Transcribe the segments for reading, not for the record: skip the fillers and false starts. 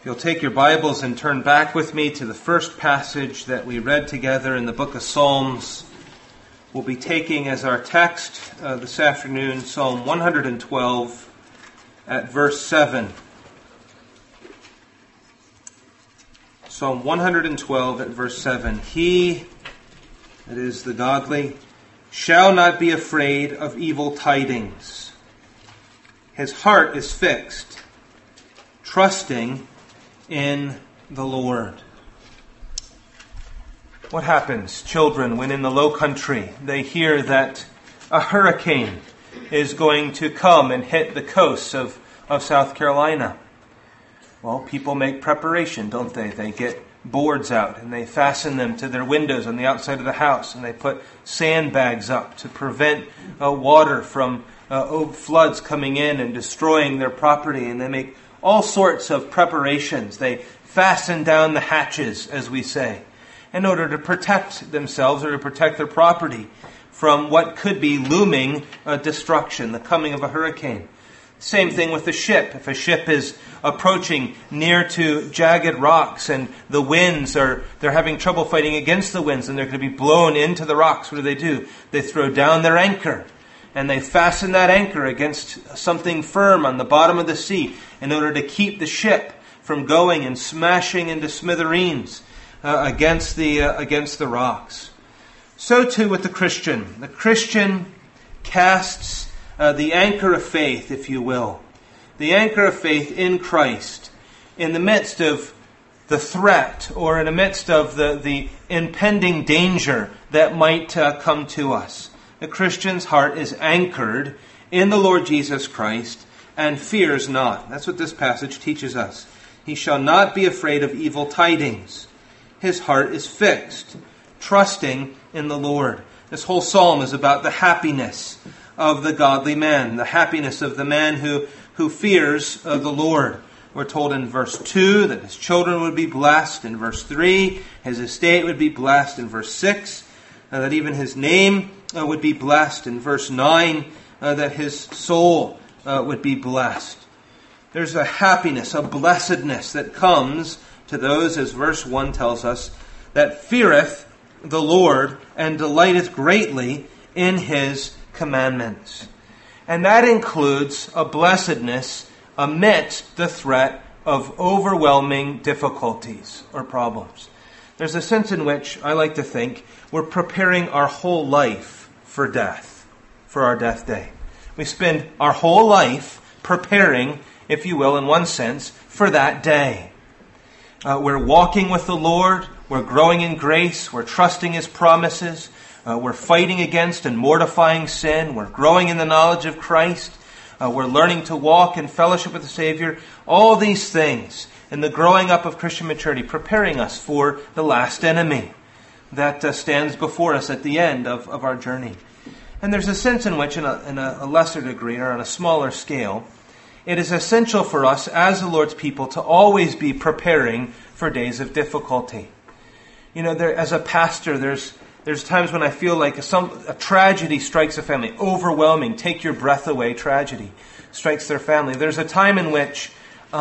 You'll take your Bibles and turn back with me to the first passage that we read together in the book of Psalms. We'll be taking as our text this afternoon Psalm 112 at verse 7. Psalm 112 at verse 7. He, that is the godly, shall not be afraid of evil tidings. His heart is fixed, trusting in the Lord. What happens, children, when in the low country they hear that a hurricane is going to come and hit the coasts of South Carolina? Well, people make preparation, don't they? They get boards out and they fasten them to their windows on the outside of the house, and they put sandbags up to prevent water from floods coming in and destroying their property, and they make all sorts of preparations. They fasten down the hatches, as we say, in order to protect themselves or to protect their property from what could be looming destruction, the coming of a hurricane. Same thing with a ship. If a ship is approaching near to jagged rocks and the winds they're having trouble fighting against the winds and they're going to be blown into the rocks, what do? They throw down their anchor and they fasten that anchor against something firm on the bottom of the sea in order to keep the ship from going and smashing into smithereens against the rocks. So too with the Christian. The Christian casts the anchor of faith, if you will, the anchor of faith in Christ in the midst of the threat or in the midst of the impending danger that might come to us. The Christian's heart is anchored in the Lord Jesus Christ and fears not. That's what this passage teaches us. He shall not be afraid of evil tidings. His heart is fixed, trusting in the Lord. This whole psalm is about the happiness of the godly man, the happiness of the man who fears the Lord. We're told in verse 2 that his children would be blessed. In verse 3, his estate would be blessed. In verse 6, that even his name would be blessed. In verse 9, that his soul would be blessed. There's a happiness, a blessedness that comes to those, as verse 1 tells us, that feareth the Lord and delighteth greatly in his commandments. And that includes a blessedness amidst the threat of overwhelming difficulties or problems. There's a sense in which I like to think we're preparing our whole life for death, for our death day. We spend our whole life preparing, if you will, in one sense, for that day. We're walking with the Lord. We're growing in grace. We're trusting His promises. We're fighting against and mortifying sin. We're growing in the knowledge of Christ. We're learning to walk in fellowship with the Savior. All these things in the growing up of Christian maturity, preparing us for the last enemy that stands before us at the end of our journey. And there's a sense in which, in a lesser degree or on a smaller scale, it is essential for us as the Lord's people to always be preparing for days of difficulty. You know, as a pastor, there's times when I feel like a tragedy strikes a family, overwhelming, take your breath away tragedy strikes their family. There's a time in which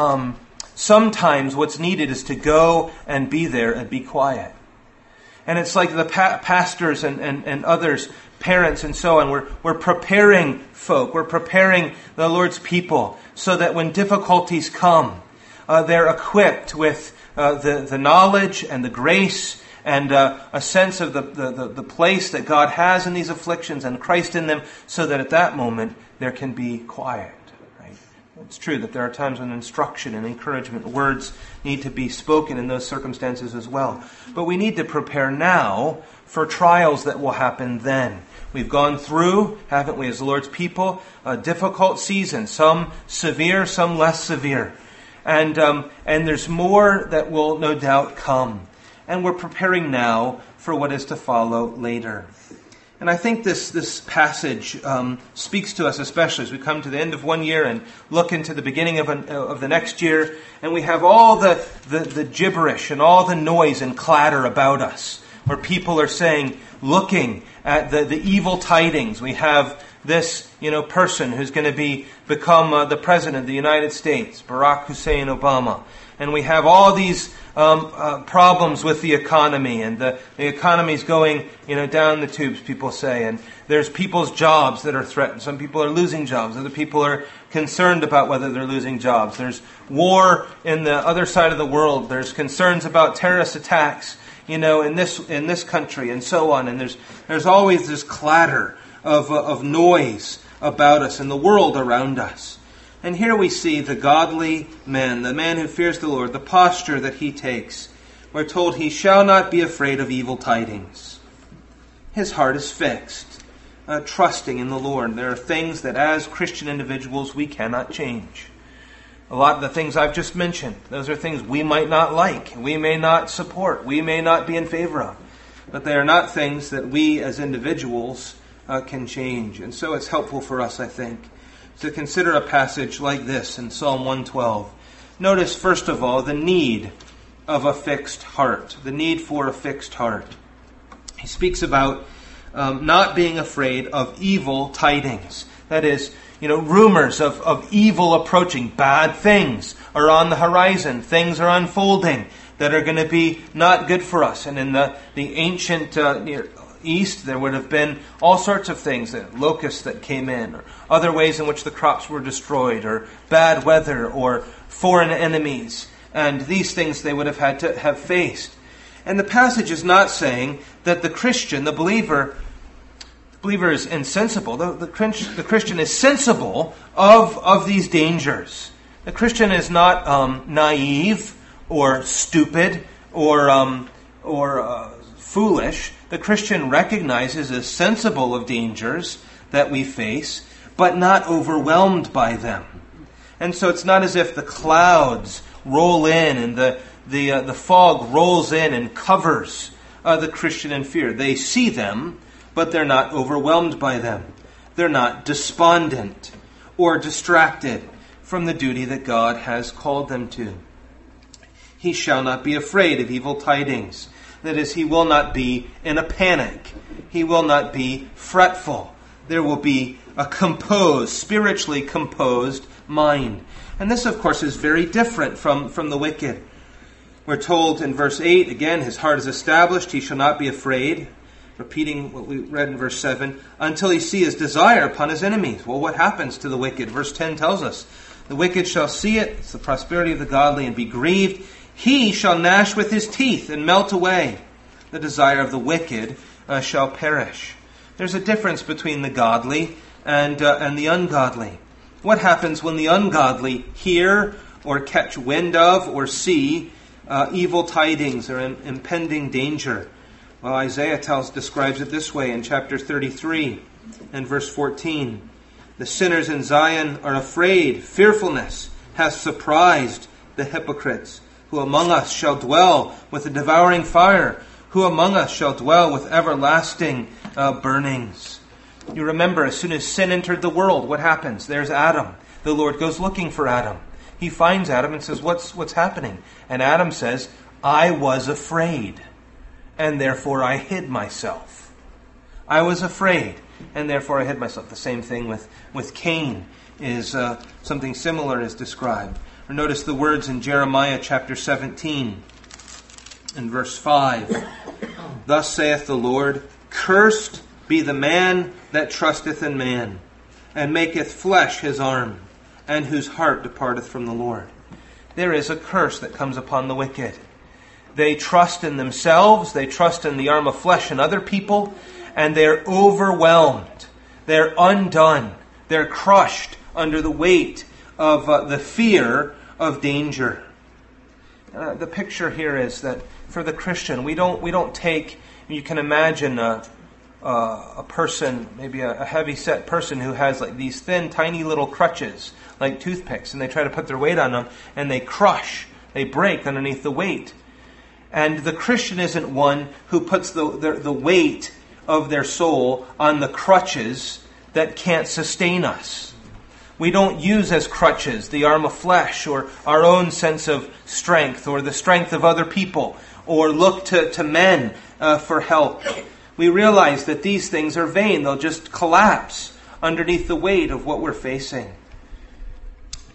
sometimes what's needed is to go and be there and be quiet. And it's like the pastors and others, parents and so on, we're preparing folk, we're preparing the Lord's people so that when difficulties come, they're equipped with the knowledge and the grace and a sense of the place that God has in these afflictions and Christ in them, so that at that moment there can be quiet. Right? It's true that there are times when instruction and encouragement, words need to be spoken in those circumstances as well. But we need to prepare now for trials that will happen then. We've gone through, haven't we, as the Lord's people, a difficult season, some severe, some less severe. And there's more that will no doubt come. And we're preparing now for what is to follow later. And I think this passage speaks to us, especially as we come to the end of one year and look into the beginning of the next year, and we have all the gibberish and all the noise and clatter about us, where people are saying, looking at the evil tidings. We have this, person who's going to become the President of the United States, Barack Hussein Obama. and we have all these problems with the economy, and the economy's going down the tubes, people say, and there's people's jobs that are threatened. Some people are losing jobs. Other people are concerned about whether they're losing jobs. There's war in the other side of the world. There's concerns about terrorist attacks, in this country, and so on. And there's always this clatter of noise about us and the world around us. And here we see the godly man, the man who fears the Lord, the posture that he takes. We're told he shall not be afraid of evil tidings. His heart is fixed, trusting in the Lord. There are things that as Christian individuals we cannot change. A lot of the things I've just mentioned, those are things we might not like, we may not support, we may not be in favor of. But they are not things that we as individuals can change. And so it's helpful for us, I think, to consider a passage like this in Psalm 112. Notice, first of all, the need of a fixed heart. The need for a fixed heart. He speaks about not being afraid of evil tidings. That is, rumors of evil approaching. Bad things are on the horizon. Things are unfolding that are going to be not good for us. And in the ancient Near East, there would have been all sorts of things, locusts that came in, or other ways in which the crops were destroyed, or bad weather, or foreign enemies. And these things they would have had to have faced. And the passage is not saying that the Christian, the believer is insensible. The Christian is sensible of these dangers. The Christian is not naive or stupid or foolish. The Christian recognizes, is sensible of dangers that we face, but not overwhelmed by them. And so it's not as if the clouds roll in and the fog rolls in and covers the Christian in fear. They see them, but they're not overwhelmed by them. They're not despondent or distracted from the duty that God has called them to. He shall not be afraid of evil tidings. That is, he will not be in a panic. He will not be fretful. There will be a composed, spiritually composed mind. And this, of course, is very different from the wicked. We're told in verse 8, again, his heart is established. He shall not be afraid. Repeating what we read in verse 7, until he see his desire upon his enemies. Well, what happens to the wicked? Verse 10 tells us, the wicked shall see it, it's the prosperity of the godly, and be grieved. He shall gnash with his teeth and melt away. The desire of the wicked shall perish. There's a difference between the godly and the ungodly. What happens when the ungodly hear or catch wind of or see evil tidings or impending danger? Well, Isaiah describes it this way in chapter 33 and verse 14. The sinners in Zion are afraid. Fearfulness hath surprised the hypocrites. Who among us shall dwell with a devouring fire? Who among us shall dwell with everlasting burnings? You remember, as soon as sin entered the world, what happens? There's Adam. The Lord goes looking for Adam. He finds Adam and says, what's happening? And Adam says, I was afraid, and therefore I hid myself. I was afraid, and therefore I hid myself. The same thing with Cain is something similar is described. Or notice the words in Jeremiah chapter 17 and verse 5. Thus saith the Lord, cursed be the man that trusteth in man, and maketh flesh his arm, and whose heart departeth from the Lord. There is a curse that comes upon the wicked. They trust in themselves, they trust in the arm of flesh and other people, and they're overwhelmed. They're undone. They're crushed under the weight of the fear of danger. The picture here is that for the Christian, we don't take. You can imagine a person, maybe a heavy-set person who has like these thin, tiny little crutches, like toothpicks, and they try to put their weight on them, and they crush, they break underneath the weight. And the Christian isn't one who puts the weight of their soul on the crutches that can't sustain us. We don't use as crutches the arm of flesh or our own sense of strength or the strength of other people or look to men for help. We realize that these things are vain. They'll just collapse underneath the weight of what we're facing.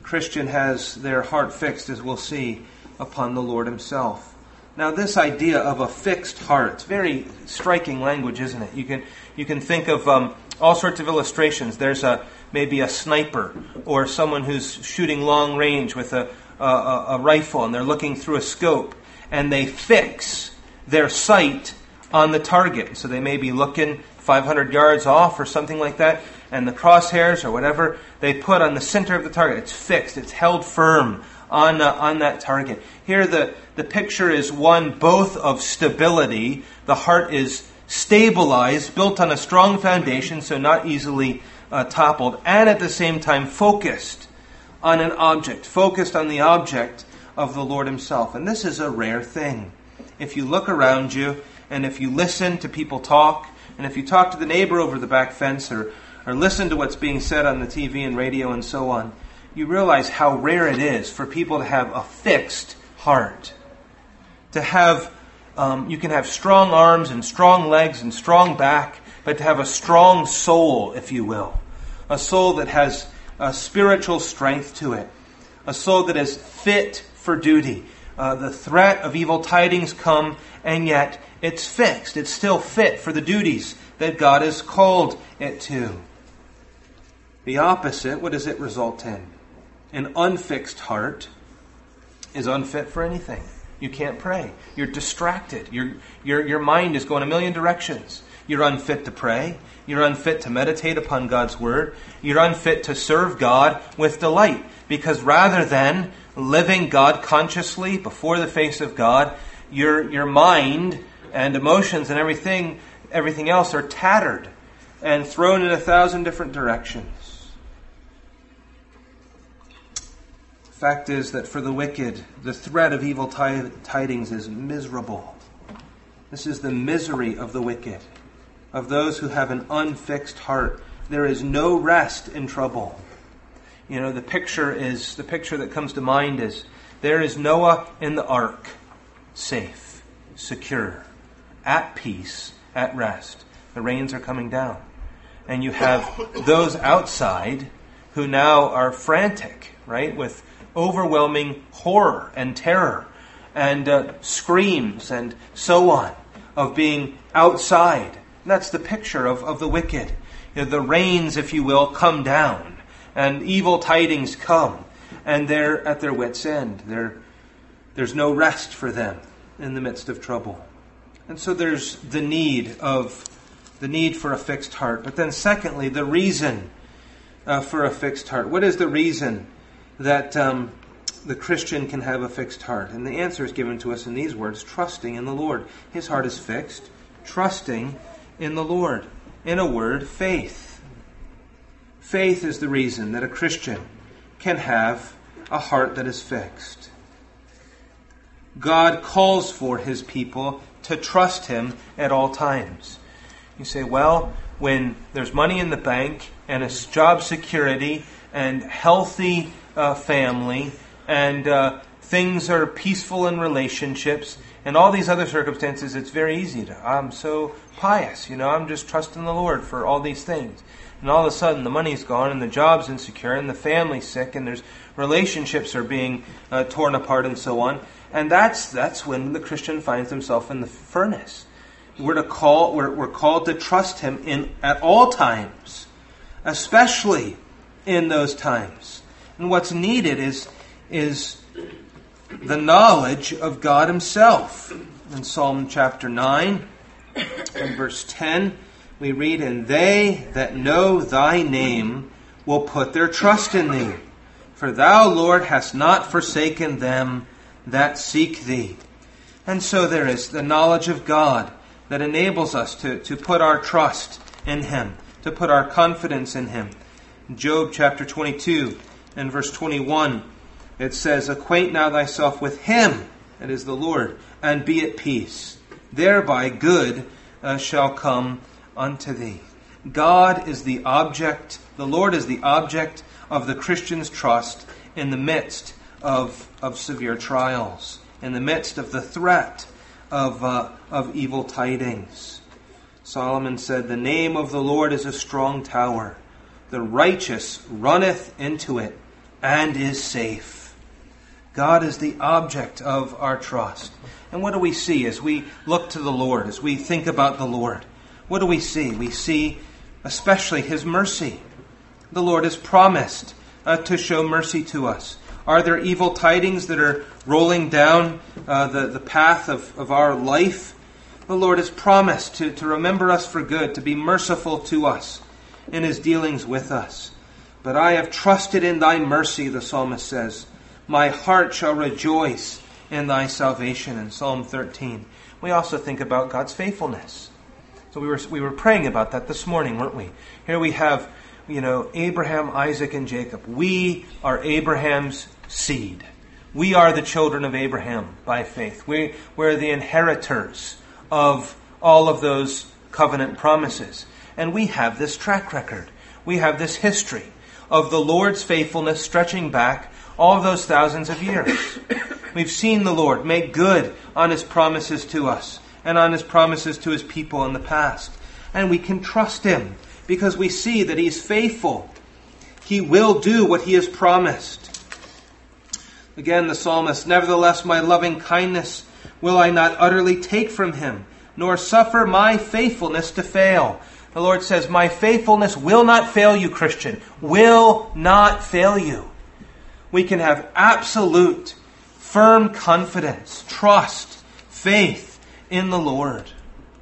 Christian has their heart fixed, as we'll see, upon the Lord himself. Now, this idea of a fixed heart, it's very striking language, isn't it? You can think of all sorts of illustrations. There's maybe a sniper or someone who's shooting long range with a rifle, and they're looking through a scope, and they fix their sight on the target. So they may be looking 500 yards off or something like that, and the crosshairs or whatever they put on the center of the target. It's fixed. It's held firm on that target. Here the picture is one both of stability. The heart is stabilized, built on a strong foundation, so not easily toppled, and at the same time focused on an object, focused on the object of the Lord himself. And this is a rare thing. If you look around you, and if you listen to people talk, and if you talk to the neighbor over the back fence, or listen to what's being said on the TV and radio and so on, you realize how rare it is for people to have a fixed heart. To have, you can have strong arms and strong legs and strong back, but to have a strong soul, if you will. A soul that has a spiritual strength to it. A soul that is fit for duty. The threat of evil tidings come, and yet it's fixed. It's still fit for the duties that God has called it to. The opposite, what does it result in? An unfixed heart is unfit for anything. You can't pray. You're distracted. Your mind is going a million directions. You're unfit to pray. You're unfit to meditate upon God's Word. You're unfit to serve God with delight. Because rather than living God consciously before the face of God, your mind and emotions and everything else are tattered and thrown in 1,000 different directions. The fact is that for the wicked, the threat of evil tidings is miserable. This is the misery of the wicked, of those who have an unfixed heart. There is no rest in trouble. You know, the picture that comes to mind is there is Noah in the ark, safe, secure, at peace, at rest. The rains are coming down. And you have those outside who now are frantic, right, with overwhelming horror and terror and screams and so on of being outside. And that's the picture of the wicked. You know, the rains, if you will, come down and evil tidings come, and they're at their wits' end. There's no rest for them in the midst of trouble. And so there's the need for a fixed heart. But then secondly, the reason for a fixed heart. What is the reason that the Christian can have a fixed heart? And the answer is given to us in these words: trusting in the Lord. His heart is fixed, trusting in the Lord. In a word, faith. Faith is the reason that a Christian can have a heart that is fixed. God calls for His people to trust Him at all times. You say, well, when there's money in the bank and a job security and healthy family and things are peaceful in relationships and all these other circumstances, it's very easy I'm so pious, I'm just trusting the Lord for all these things. And all of a sudden the money's gone and the job's insecure and the family's sick and there's relationships are being torn apart and so on. And that's when the Christian finds himself in the furnace. We're called to trust Him at all times, especially in those times. And what's needed is the knowledge of God Himself. In Psalm chapter 9 and verse 10, we read, "And they that know Thy name will put their trust in Thee. For Thou, Lord, hast not forsaken them that seek Thee." And so there is the knowledge of God that enables us to put our trust in Him, to put our confidence in Him. In Job chapter 22 and verse 21, it says, "Acquaint now thyself with Him," that is the Lord, "and be at peace. Thereby good shall come unto thee." God is the object, the Lord is the object of the Christian's trust in the midst of severe trials, in the midst of the threat of evil tidings. Solomon said, "The name of the Lord is a strong tower. The righteous runneth into it and is safe. God is the object of our trust. And what do we see as we look to the Lord, as we think about the Lord? What do we see? We see especially His mercy. The Lord has promised to show mercy to us. Are there evil tidings that are rolling down the path of our life? The Lord has promised to remember us for good, to be merciful to us in His dealings with us. But I have trusted in Thy mercy, the psalmist says. My heart shall rejoice in Thy salvation, in Psalm 13. We also think about God's faithfulness. So we were praying about that this morning, weren't we? Here we have, Abraham, Isaac, and Jacob. We are Abraham's seed. We are the children of Abraham by faith. We're the inheritors of all of those covenant promises. And we have this track record. We have this history of the Lord's faithfulness stretching back all of those thousands of years. We've seen the Lord make good on His promises to us and on His promises to His people in the past. And we can trust Him because we see that He's faithful. He will do what He has promised. Again, the psalmist, nevertheless, my loving kindness will I not utterly take from Him, nor suffer my faithfulness to fail. The Lord says, my faithfulness will not fail you, Christian. Will not fail you. We can have absolute, firm confidence, trust, faith in the Lord.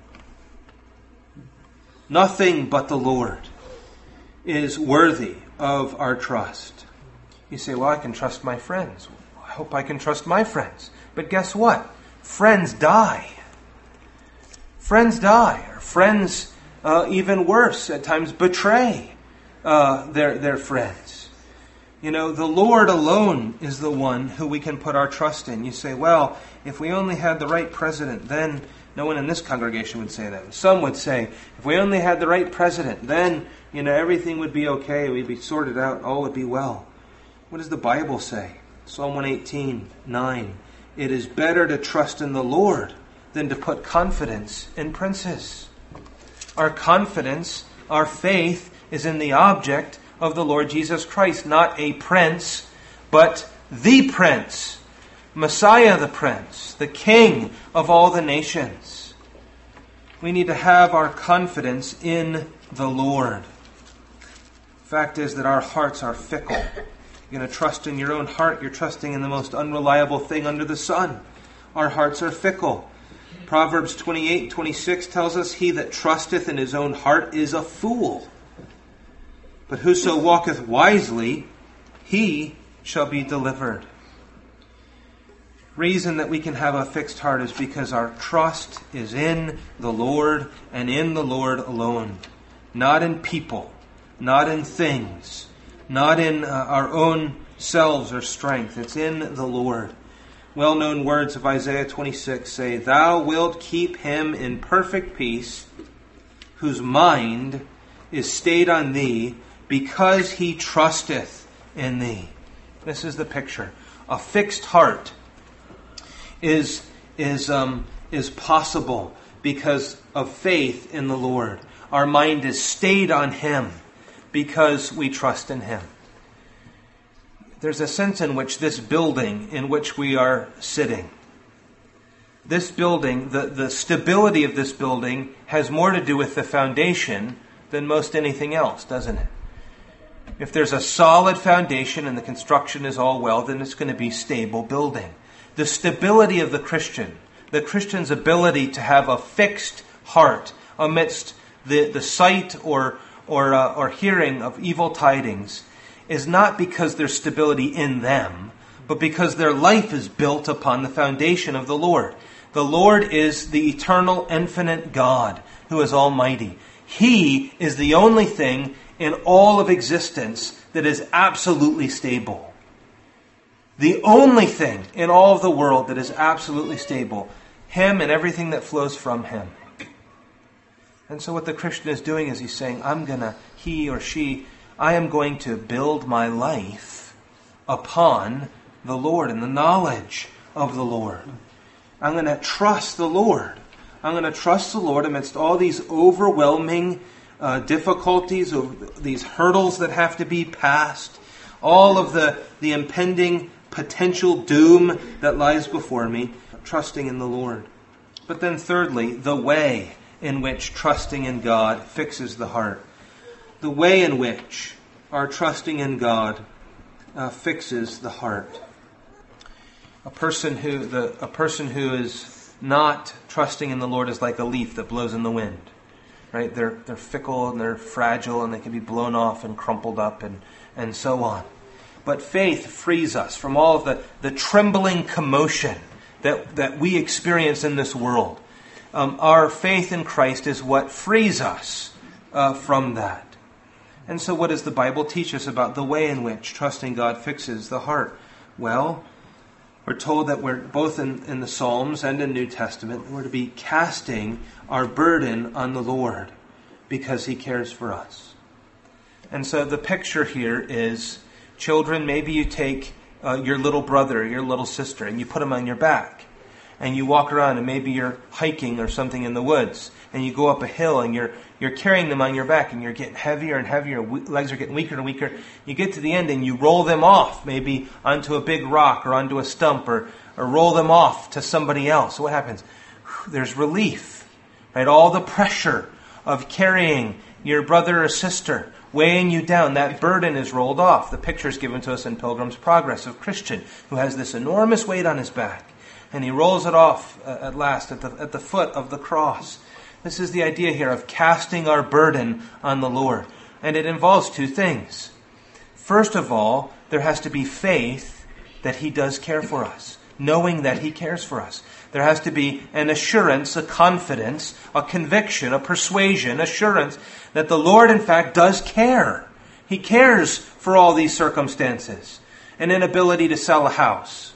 Nothing but the Lord is worthy of our trust. You say, well, I can trust my friends. I hope I can trust my friends. But guess what? Friends die. Friends die. Or friends, even worse, at times betray their friends. The Lord alone is the one who we can put our trust in. You say, well, if we only had the right president, then no one in this congregation would say that. Some would say, if we only had the right president, then, everything would be okay. We'd be sorted out. All would be well. What does the Bible say? Psalm 118:9. It is better to trust in the Lord than to put confidence in princes. Our confidence, our faith, is in the object of the Lord Jesus Christ, not a prince, but the Prince, Messiah the Prince, the King of all the nations. We need to have our confidence in the Lord. The fact is that our hearts are fickle. You're going to trust in your own heart. You're trusting in the most unreliable thing under the sun. Our hearts are fickle. Proverbs 28:26 tells us, he that trusteth in his own heart is a fool. But whoso walketh wisely, he shall be delivered. Reason that we can have a fixed heart is because our trust is in the Lord and in the Lord alone. Not in people, not in things, not in our own selves or strength. It's in the Lord. Well-known words of Isaiah 26 say, thou wilt keep him in perfect peace, whose mind is stayed on thee, because he trusteth in thee. This is the picture. A fixed heart is possible because of faith in the Lord. Our mind is stayed on Him because we trust in Him. There's a sense in which this building in which we are sitting, this building, the stability of this building has more to do with the foundation than most anything else, doesn't it? If there's a solid foundation and the construction is all well, then it's going to be stable building. The stability of the Christian's ability to have a fixed heart amidst the sight or hearing of evil tidings is not because there's stability in them, but because their life is built upon the foundation of the Lord. The Lord is the eternal, infinite God who is almighty. He is the only thing in all of existence that is absolutely stable. The only thing in all of the world that is absolutely stable. Him and everything that flows from Him. And so what the Christian is doing is he's saying, I am going to build my life upon the Lord and the knowledge of the Lord. I'm going to trust the Lord. I'm going to trust the Lord amidst all these overwhelming difficulties, these hurdles that have to be passed, all of the impending potential doom that lies before me, trusting in the Lord. But then thirdly, the way in which trusting in God fixes the heart. The way in which our trusting in God fixes the heart. A person who is not trusting in the Lord is like a leaf that blows in the wind. Right? They're fickle and they're fragile and they can be blown off and crumpled up and so on. But faith frees us from all of the trembling commotion that we experience in this world. Our faith in Christ is what frees us from that. And so what does the Bible teach us about the way in which trusting God fixes the heart? Well, we're told that we're both in the Psalms and in New Testament, we're to be casting our burden on the Lord because He cares for us. And so the picture here is, children, maybe you take your little brother or your little sister and you put them on your back. And you walk around and maybe you're hiking or something in the woods. And you go up a hill and you're carrying them on your back and you're getting heavier and heavier. Legs are getting weaker and weaker. You get to the end and you roll them off, maybe onto a big rock or onto a stump or roll them off to somebody else. So what happens? There's relief. Right? All the pressure of carrying your brother or sister weighing you down, that burden is rolled off. The picture is given to us in Pilgrim's Progress of Christian who has this enormous weight on his back. And he rolls it off at last at the foot of the cross. This is the idea here of casting our burden on the Lord. And it involves two things. First of all, there has to be faith that He does care for us, knowing that He cares for us. There has to be an assurance, a confidence, a conviction, a persuasion, assurance that the Lord, in fact, does care. He cares for all these circumstances. An inability to sell a house,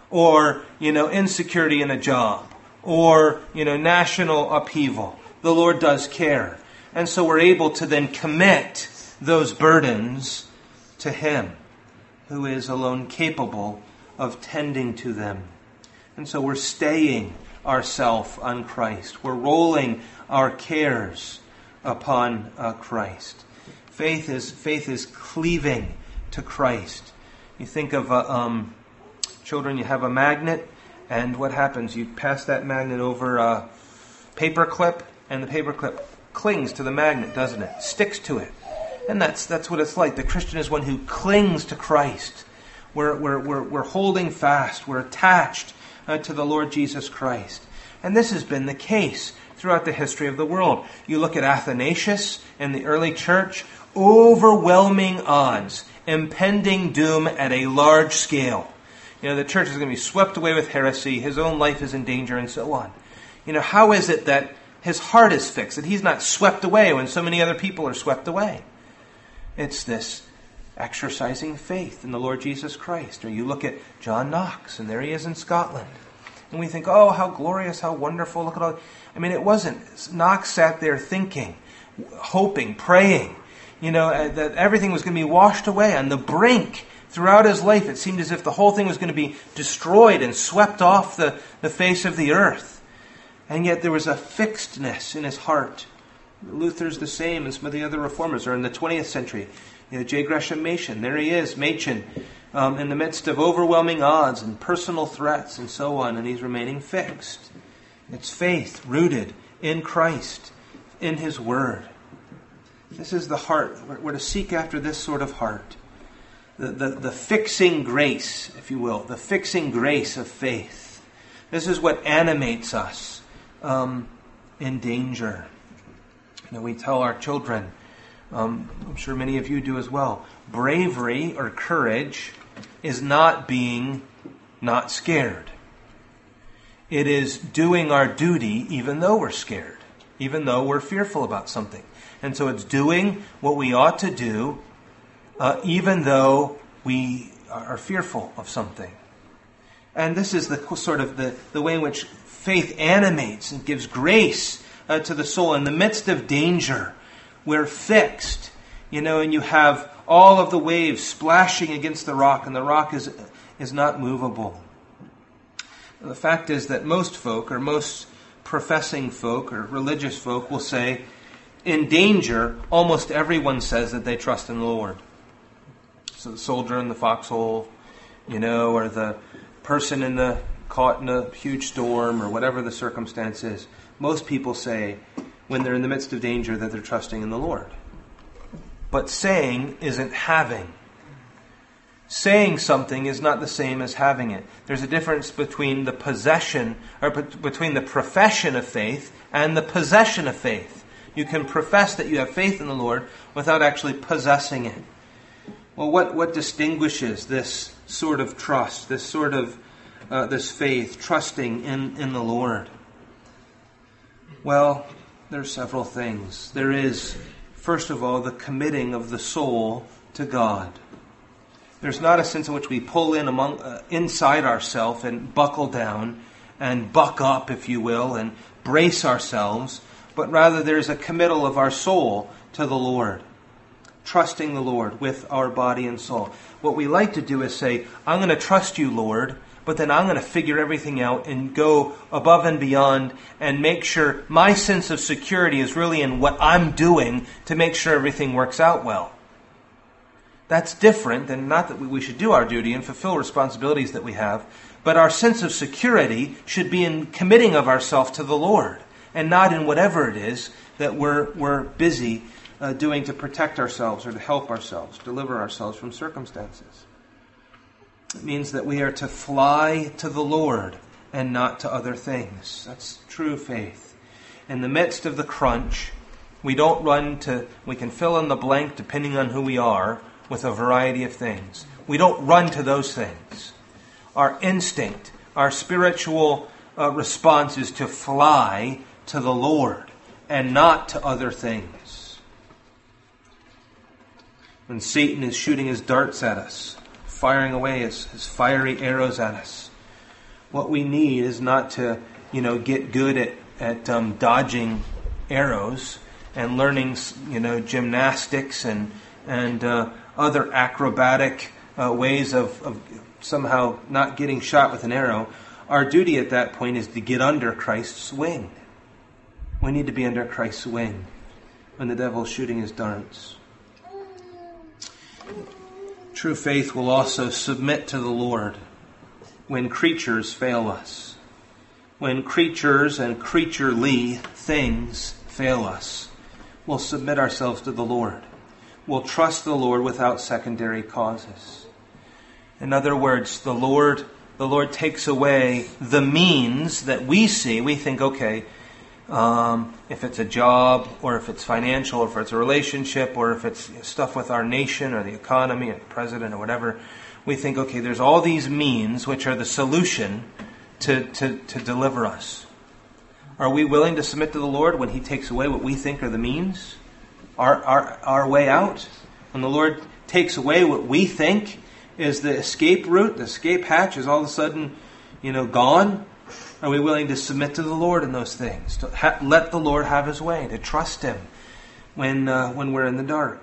or, insecurity in a job, or, national upheaval. The Lord does care. And so we're able to then commit those burdens to Him, who is alone capable of tending to them. And so we're staying ourselves on Christ. We're rolling our cares upon Christ. Faith is cleaving to Christ. You think of children, you have a magnet, and what happens? You pass that magnet over a paper clip, and the paper clip clings to the magnet, doesn't it? Sticks to it. And that's what it's like. The Christian is one who clings to Christ. We're holding fast. We're attached to the Lord Jesus Christ. And this has been the case throughout the history of the world. You look at Athanasius in the early church, overwhelming odds, impending doom at a large scale. The church is going to be swept away with heresy. His own life is in danger and so on. How is it that his heart is fixed, that he's not swept away when so many other people are swept away? It's this exercising faith in the Lord Jesus Christ. Or you look at John Knox, and there he is in Scotland. And we think, oh, how glorious, how wonderful, look at all. It wasn't. Knox sat there thinking, hoping, praying, that everything was going to be washed away on the brink. Throughout his life, it seemed as if the whole thing was going to be destroyed and swept off the face of the earth. And yet there was a fixedness in his heart. Luther's the same, and some of the other reformers are in the 20th century. J. Gresham Machen, there he is, Machen, in the midst of overwhelming odds and personal threats and so on, and he's remaining fixed. It's faith rooted in Christ, in His Word. This is the heart. We're to seek after this sort of heart. The fixing grace, if you will, the fixing grace of faith. This is what animates us in danger. We tell our children, I'm sure many of you do as well, bravery or courage is not being not scared. It is doing our duty even though we're scared, even though we're fearful about something. And so it's doing what we ought to do even though we are fearful of something. And this is the sort of the way in which faith animates and gives grace to the soul. In the midst of danger, we're fixed, and you have all of the waves splashing against the rock, and the rock is not movable. The fact is that most folk, or most professing folk, or religious folk will say, in danger, almost everyone says that they trust in the Lord. So the soldier in the foxhole, or the person caught in a huge storm, or whatever the circumstance is. Most people say, when they're in the midst of danger, that they're trusting in the Lord. But saying isn't having. Saying something is not the same as having it. There's a difference between the possession, or between the profession of faith and the possession of faith. You can profess that you have faith in the Lord without actually possessing it. Well, what distinguishes this sort of trust, this sort of this faith, trusting in the Lord? Well, there's several things. There is, first of all, the committing of the soul to God. There's not a sense in which we pull in inside ourselves and buckle down and buck up, if you will, and brace ourselves, but rather there's a committal of our soul to the Lord, trusting the Lord with our body and soul. What we like to do is say, I'm going to trust you, Lord, but then I'm going to figure everything out and go above and beyond and make sure my sense of security is really in what I'm doing to make sure everything works out well. That's different than, not that we should do our duty and fulfill responsibilities that we have, but our sense of security should be in committing of ourselves to the Lord and not in whatever it is that we're busy doing to protect ourselves or to help ourselves, deliver ourselves from circumstances. It means that we are to fly to the Lord and not to other things. That's true faith. In the midst of the crunch, we don't we can fill in the blank depending on who we are with a variety of things. We don't run to those things. Our instinct, our spiritual response is to fly to the Lord and not to other things. When Satan is shooting his darts at us, firing away his fiery arrows at us, what we need is not to, get good at dodging arrows and learning, gymnastics and other acrobatic ways of somehow not getting shot with an arrow. Our duty at that point is to get under Christ's wing. We need to be under Christ's wing when the devil's shooting his darts. True faith will also submit to the Lord when creatures fail us. When creatures and creaturely things fail us, we'll submit ourselves to the Lord. We'll trust the Lord without secondary causes. In other words, the Lord takes away the means that we see. We think, okay, if it's a job, or if it's financial, or if it's a relationship, or if it's stuff with our nation, or the economy, or the president, or whatever, we think, okay, there's all these means which are the solution to deliver us. Are we willing to submit to the Lord when He takes away what we think are the means? Our way out? When the Lord takes away what we think is the escape route, the escape hatch is all of a sudden, gone? Are we willing to submit to the Lord in those things? To let the Lord have His way, to trust Him when we're in the dark?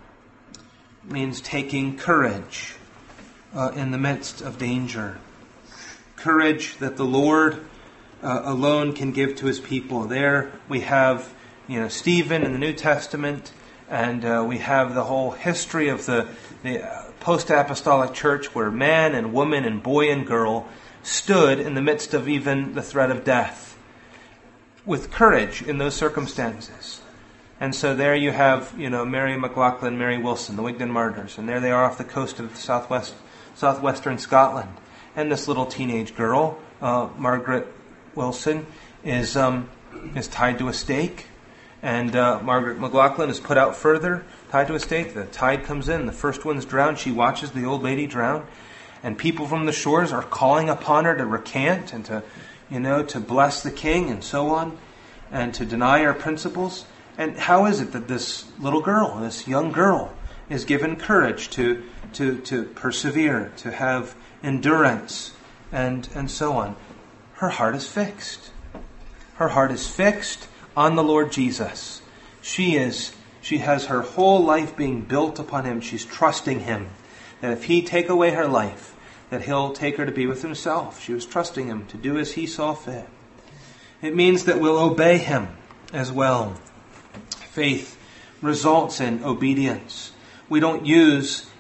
It means taking courage in the midst of danger. Courage that the Lord alone can give to His people. There we have Stephen in the New Testament, and we have the whole history of the post-apostolic church where man and woman and boy and girl stood in the midst of even the threat of death with courage in those circumstances. And so there you have, Mary McLaughlin, Mary Wilson, the Wigton martyrs, and there they are off the coast of southwestern Scotland. And this little teenage girl, Margaret Wilson, is tied to a stake. And Margaret McLaughlin is put out further, tied to a stake. The tide comes in. The first one's drowned. She watches the old lady drown. And people from the shores are calling upon her to recant and to bless the king and so on, and to deny her principles. And how is it that this little girl, this young girl, is given courage to persevere, to have endurance, and so on? Her heart is fixed. Her heart is fixed on the Lord Jesus. She has her whole life being built upon Him. She's trusting Him, that if He take away her life, that He'll take her to be with Himself. She was trusting Him to do as He saw fit. It means that we'll obey Him as well. Faith results in obedience. We don't use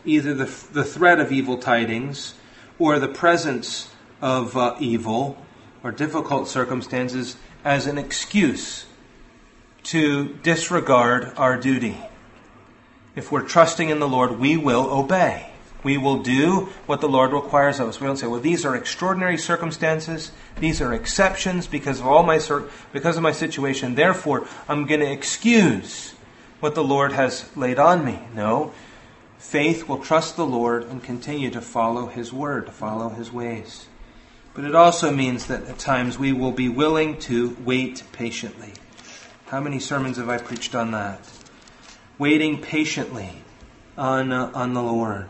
either the threat of evil tidings or the presence of evil or difficult circumstances as an excuse to disregard our duty. If we're trusting in the Lord, we will obey. We will do what the Lord requires of us. We don't say, well, these are extraordinary circumstances. These are exceptions because of my situation. Therefore, I'm going to excuse what the Lord has laid on me. No. Faith will trust the Lord and continue to follow His word, to follow His ways. But it also means that at times we will be willing to wait patiently. How many sermons have I preached on that? Waiting patiently on the Lord.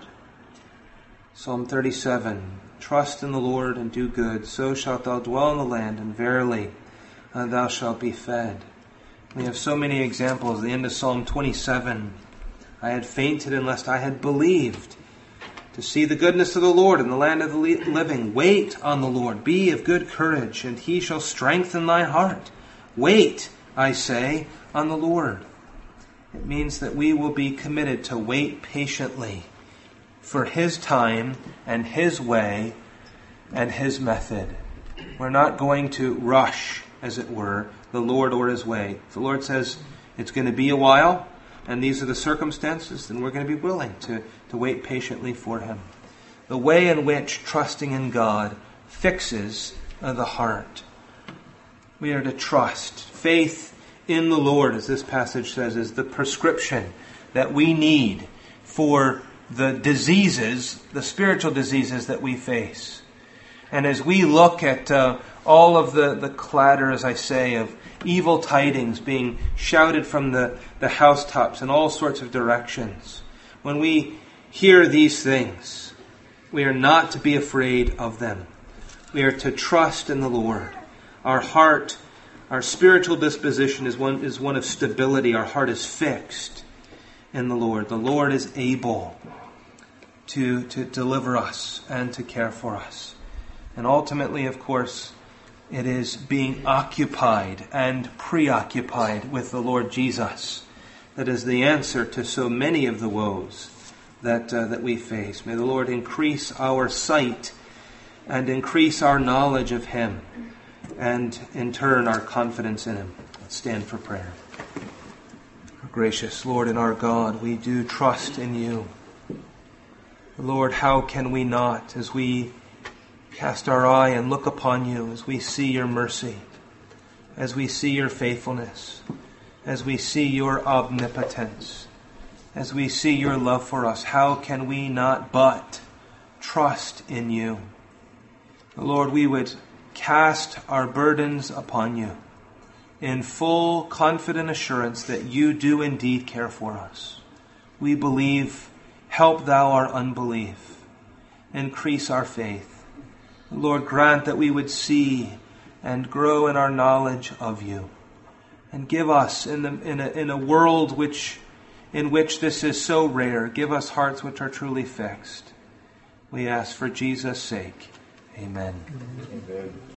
Psalm 37, trust in the Lord and do good, so shalt thou dwell in the land, and verily thou shalt be fed. We have so many examples. At the end of Psalm 27, I had fainted unless I had believed to see the goodness of the Lord in the land of the living. Wait on the Lord, be of good courage, and He shall strengthen thy heart. Wait, I say, on the Lord. It means that we will be committed to wait patiently for His time and His way and His method. We're not going to rush, as it were, the Lord or His way. If the Lord says it's going to be a while, and these are the circumstances, then we're going to be willing to wait patiently for Him. The way in which trusting in God fixes the heart. We are to trust. Faith in the Lord, as this passage says, is the prescription that we need for the diseases, the spiritual diseases that we face. And as we look at all of the clatter, as I say, of evil tidings being shouted from the housetops in all sorts of directions, when we hear these things, we are not to be afraid of them. We are to trust in the Lord. Our heart, our spiritual disposition is one of stability. Our heart is fixed in the Lord. The Lord is able to deliver us and to care for us. And ultimately, of course, it is being occupied and preoccupied with the Lord Jesus that is the answer to so many of the woes that we face. May the Lord increase our sight and increase our knowledge of Him, and in turn our confidence in Him. Let's stand for prayer. Our gracious Lord and our God, we do trust in You. Lord, how can we not, as we cast our eye and look upon You, as we see Your mercy, as we see Your faithfulness, as we see Your omnipotence, as we see Your love for us, how can we not but trust in You? Lord, we would cast our burdens upon You in full confident assurance that You do indeed care for us. We believe. Help Thou our unbelief. Increase our faith. Lord, grant that we would see and grow in our knowledge of You. And give us, in a world in which this is so rare, give us hearts which are truly fixed. We ask for Jesus' sake. Amen. Amen.